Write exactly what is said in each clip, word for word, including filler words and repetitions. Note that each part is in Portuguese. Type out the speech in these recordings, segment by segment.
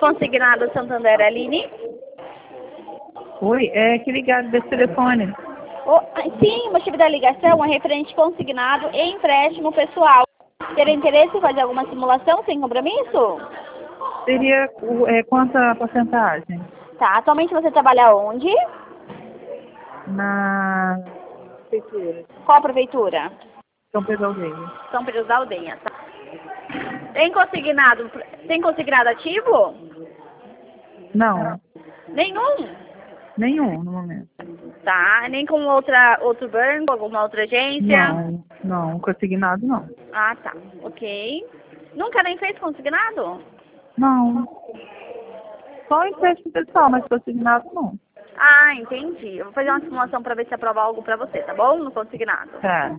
Consignado Santander, Aline? Oi, é que ligado desse telefone. Oh, sim, o motivo da ligação é referente consignado e empréstimo pessoal. Ter interesse em fazer alguma simulação sem compromisso? Seria o- é, quanto a porcentagem? Tá, atualmente você trabalha onde? Na prefeitura. Qual prefeitura? São Pedro Aldeia. São Pedro da Aldeia, tá? Tem consignado, tem consignado ativo? Não, Nenhum? nenhum no momento. Tá, nem com outra, outro banco, alguma outra agência? Não, não, consignado não. Ah, tá, ok. Nunca nem fez consignado? Não. Só empréstimo pessoal, mas consignado não. Ah, entendi. Eu vou fazer uma simulação para ver se aprova algo para você, tá bom? No consignado. Tá.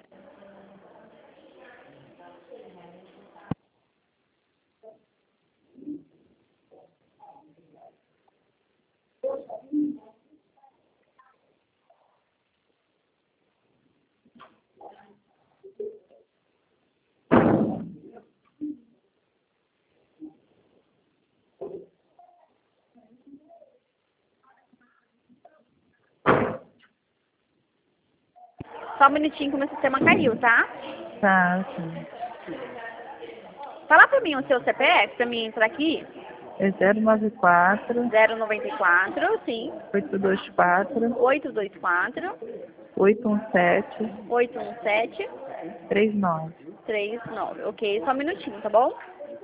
Só um minutinho que o meu sistema caiu, tá? Tá, sim. Fala pra mim o seu C P F, pra mim entrar aqui. É zero nove quatro, zero nove quatro, sim. oito dois quatro, oito dois quatro, oito um sete, oito um sete, três nove. três nove. Ok, só um minutinho, tá bom?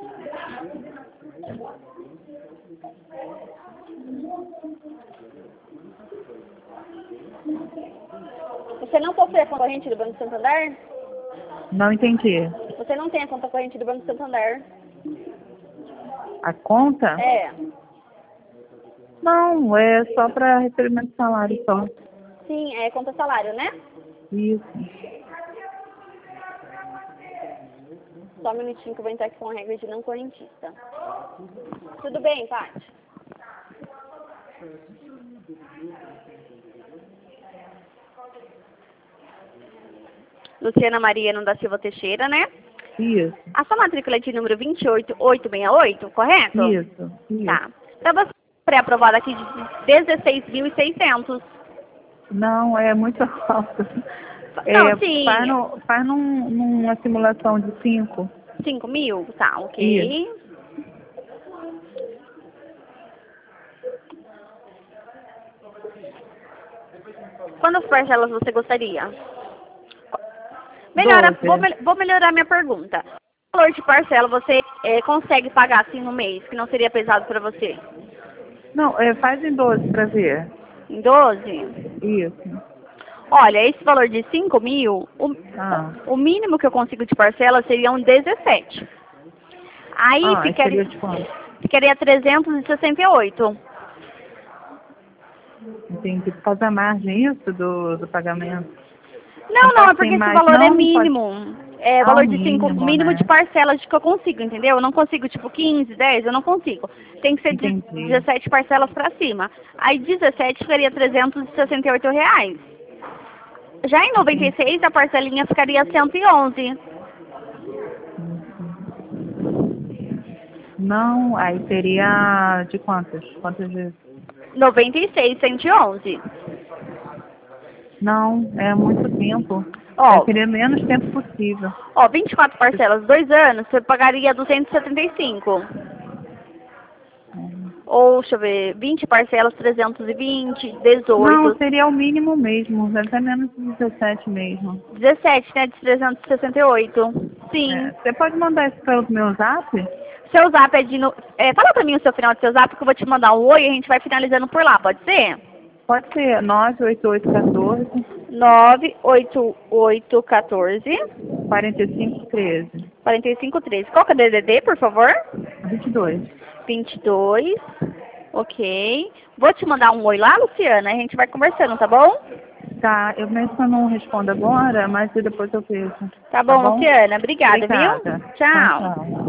Você não possui a conta corrente do Banco Santander? Não entendi. Você não tem a conta corrente do Banco Santander? A conta? É. Não, é só para recebimento de salário só. Sim, é conta salário, né? Isso. Só um minutinho que eu vou entrar aqui com a regra de não correntista. Tudo bem, Paty? Luciana Mariano da Silva Teixeira, né? Isso. A sua matrícula é de número vinte e oito mil oitocentos e sessenta e oito, correto? Isso. Isso. Tá. Para você pré-aprovada aqui de dezesseis mil e seiscentos. Não, é muito alto. Não, É, sim. faz no, faz num, numa simulação de cinco. cinco mil? Tá, ok. Isso. Quantas parcelas você gostaria? Melhora, doze. vou, mel- vou melhorar minha pergunta. O valor de parcela você eh, consegue pagar assim no mês, que não seria pesado para você? Não, é, faz em doze para ver. Em doze? Isso. Olha, esse valor de cinco mil, o, Ah. o mínimo que eu consigo de parcela seria um dezessete. Aí Ah, ficaria, seria de quanto? ficaria trezentos e sessenta e oito. Entendi. Por causa da margem, isso, do, do pagamento. Não, Não não, pode é porque ter esse mais, valor não? é Não pode- mínimo. É Ah, valor o de cinco, mínimo, mínimo né? de parcelas que eu consigo, entendeu? Eu não consigo, tipo, quinze, dez, eu não consigo. Tem que ser de Entendi. dezessete parcelas pra cima. Aí dezessete ficaria trezentos e sessenta e oito reais. Já em noventa e seis a parcelinha ficaria cento e onze. Não, aí seria de quantas? Quantas vezes? noventa e seis, cento e onze. Não, é muito tempo. Ó. Eu queria menos tempo possível. Ó, vinte e quatro parcelas, dois anos, você pagaria duzentos e setenta e cinco. Ou, deixa eu ver, vinte parcelas, trezentos e vinte, dezoito. Não, seria o mínimo mesmo. Deve ser menos de dezessete mesmo. dezessete, né, de trezentos e sessenta e oito. Sim. É, você pode mandar isso pelo meu zap? Seu zap é de... No... É, fala pra mim o seu final do seu zap que eu vou te mandar um oi e a gente vai finalizando por lá, pode ser? Pode ser nove oito oito um quatro, nove oito oito um quatro, quatro cinco um três. quatro cinco três. Qual que é o D D D, por favor? vinte e dois. vinte e dois. Ok. Vou te mandar um oi lá, Luciana, a gente vai conversando, tá bom? Tá, eu mesmo não respondo agora, mas depois eu vejo. Tá bom, Tá bom? Luciana. Obrigada, Obrigada. viu? Tchau. Tchau, tchau.